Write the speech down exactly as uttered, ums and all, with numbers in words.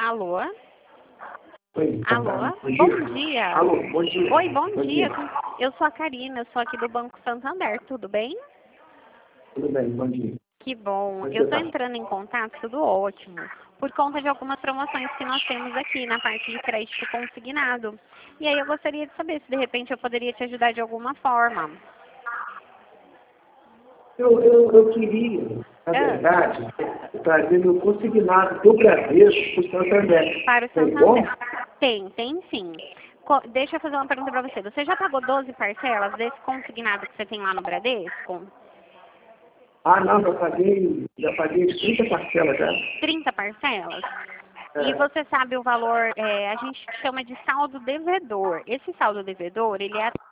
Alô? Oi, Alô? bom dia. Bom dia. Alô, bom dia. Oi, bom, Bom dia. dia. Eu sou a Karina, eu sou aqui do Banco Santander, tudo bem? Tudo bem, bom dia. Que bom. Como é que Eu você estou tá? entrando em contato, tudo ótimo, por conta de algumas promoções que nós temos aqui na parte de crédito consignado. E aí eu gostaria de saber se de repente eu poderia te ajudar de alguma forma. Eu, eu, eu queria, na Ah, verdade, trazer meu consignado do Bradesco para o Santander. para o Tem como? Santander. Tem, tem sim. Co- Deixa eu fazer uma pergunta para você. Você já pagou doze parcelas desse consignado que você tem lá no Bradesco? Ah, não, já paguei, já paguei trinta parcelas já. trinta parcelas? É, E você sabe o valor, é, a gente chama de saldo devedor. Esse saldo devedor, ele é